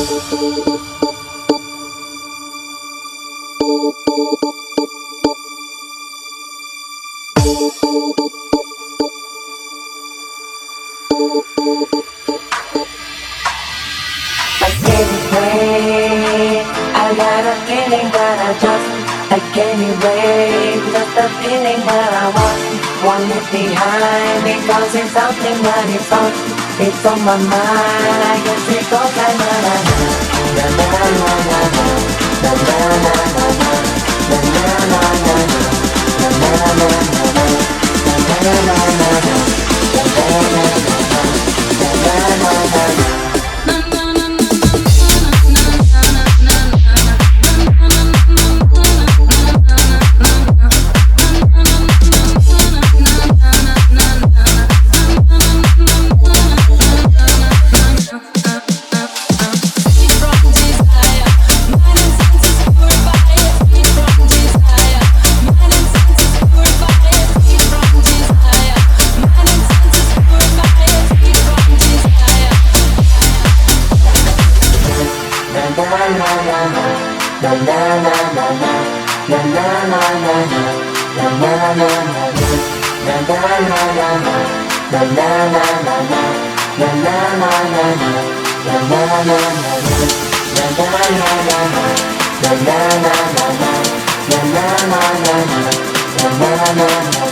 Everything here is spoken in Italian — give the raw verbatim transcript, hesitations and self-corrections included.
Because it's something that is on, it's on my mind. I guess it goes like na na na na na na na na na na na na na na na